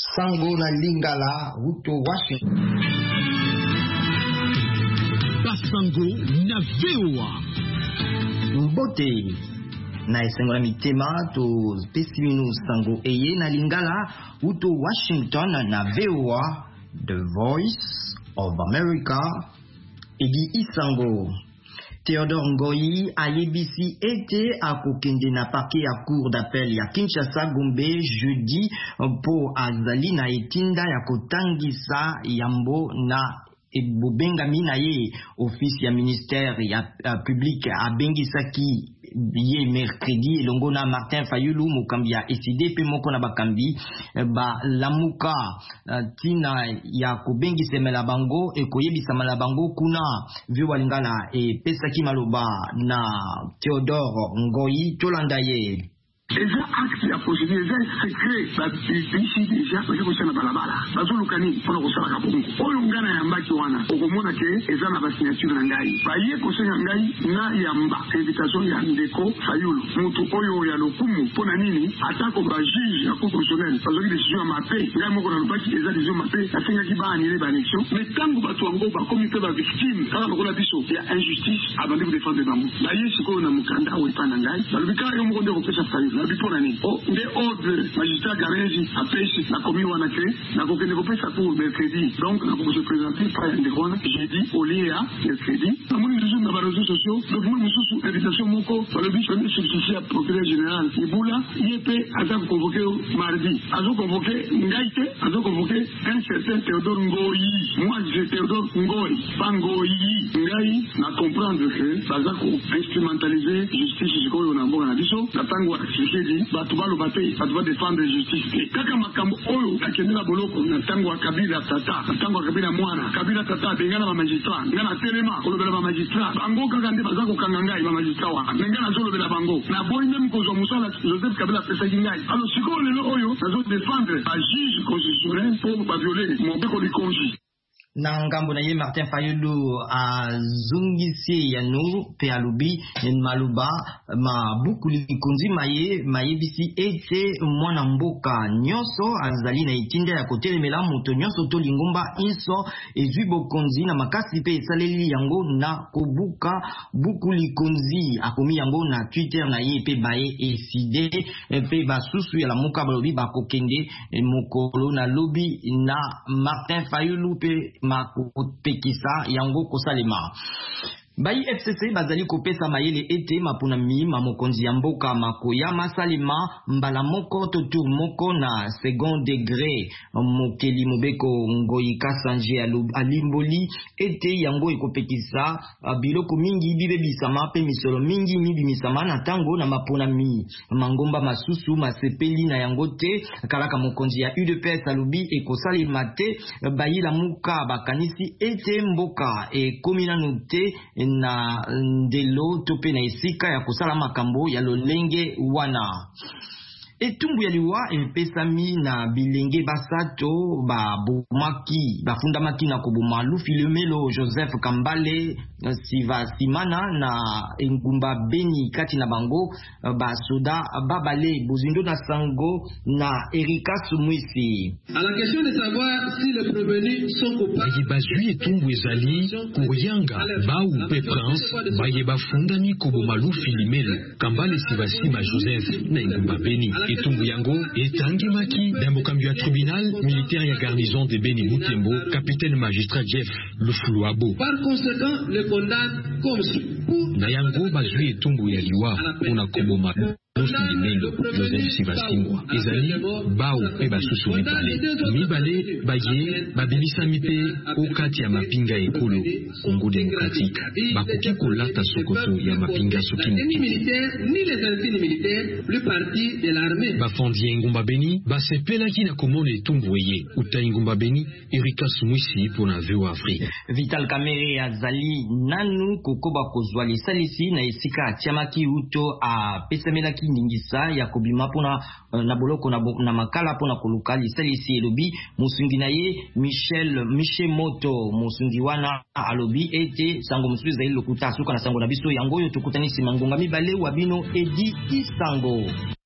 sango na lingala uto Washington. Basango na VOA. Mbote na esengo na mitema to pesimino sango eye na lingala uto Washington na VOA, The Voice of America. Edi isango Theodore Ngoyi ayebisi ete akokende na parquet ya cour d'appel ya Kinshasa Gombe jeudi po azali na etinda ya kotangisa yambo na ebobengami na ye office ya ministère ya public abengisaki ye mercredi elongo na Martin Fayulu mokambi ya ECD pe moko na bakambi ba lamuka tina ya kobengisemela bango ekoyebisama bango kuna vyo walingala pesaki maloba na Theodore Ngoyi tolanda ye. Eza acte ya procédure, eza secret ici déjà parce que ça na balabala bazolukani pona kosala kabongo oyo ngana ya mbaki wana okomona ke eza na signature na ngai baye kosenga ngai na yamba invitation ya ndeko Fayulu mutu oyo ya lokumu pona nini atako ba juge ya cour constitutionnelle parce que décision mape ngai moko na lubaki eza décision mape asenga ki ba annuler ba élection mais tango batu wango ba comité ba victime kala lokola biso ya injustice abandi ko défendre bango baye siko na mukanda o ipana ngai balubika yo moko ndeko pesa Fayulu la bipona ni o nde ordre magistrat Garenzi apesi na komi wana ke na kokende kopesa pour mercredi donc na ko se présenter par ndekona jeudi au lia mercredi amoni toujours na réseaux sociaux donc moi mususu invitation moko balobi choni substitut procureur général Ibula IEP aza convoqué mardi azo convoqué ngaite azo convoqué un certain Theodore Ngoyi moi je Theodore Ngoyi Bangoyi ngai na comprendre que baza ko instrumentaliser justice sikoyo na mbonga na biso na tango akishedi batu balo bate batu ba défendre justice kaka makambo oyo akendela boloko na tango wa Kabila tata na tango wa Kabila mwana Kabila tata bengana ba magistrat ngana telema kolobela ba magistrat bango kaka nde bazako kanga ngai ba magistrat wa ngana zolobela bango na boy même ko zo musala Joseph Kabila pesa ngai alors siko lelo oyo nazo défendre ba juge constitutionnel pour ba violer mon beko li konji na ngambo na ye Martin Fayulu azungisi yanu pe alubi maluba mabukuli kunzi mayebisi ete mwana mboka nyonso azali na itinda ya kotelemela moto nyonso to lingomba inso ezwi bokonzi na makasi pe esaleli yango na kobuka bukuli kunzi akomi yango na Twitter na ye pe baye eside pe basusu ya la moka balobi bakokende mokolo na lobi na Martin Fayulu pe makopekisa yango kosalema Bayi FCC bazali kopesa mayele ete mapunami mamokonzi ya mboka makoya masalema mbala moko to tour moko na second degré mokeli mobeko Ngoyi Kasanje alimboli ete yango ekopekisa biloko mingi bibe bisama pe misolo mingi mibi misama na tango na mapunami mangomba masusu masepeli na yango te kalaka mokonzi ya UDPS alubi ekosalema te bayi la muka bakanisi ete mboka kominano te na ndelo tope na esika ya kusala makambo ya lolenge wana. Etumbu ya liwa empesami na bilenge basato bafundamaki na koboma Lufilumelo Joseph Kambale Siva Simana na engumba Beni kati na bango basoda babale Bozindo na Sango na Erika Sumwisi. À la question de savoir si les prévenus sont coupables. Bazui etumbu ezali koyanga bau pe prince baye bafundami koboma Lufilumelo Kambale Siva Simana Joseph na engumba Beni. Etumbu yango etangimaki dambokambi ya tribunal militaire ya garnison de Beni Mutembo capitaine magistrat Jeff Lufuluabo. Par conséquent le condamne comme si na yango bazui etumbu ya liwa una koboma Lufilumelo Joseph Sibasingwa ezali bao pe basusu mibale baye babilisami pe okati ya mapinga ekolo Congo démocratique bakoki kolata sokoto ya mapinga soki ni militaire ni les insignes militaires le parti de l'armée bafondi engumba Beni basepelaki na komona etumbu eye uta engumba Beni Erika Sumwisi pona VOA Afrique. Vital Kamerhe azali nanu kokoba kozwa lisalisi na esika atiamaki uto a pesamelaki ningisa ya kobima pona na boloko na makala pona koluka lisalisi elobi musungi na ye Michel Moto musungi wana alobi ete sango musubi zaili lokuta suka na sango na biso yango yo tukutanisi mangonga mibale wabino edi isango.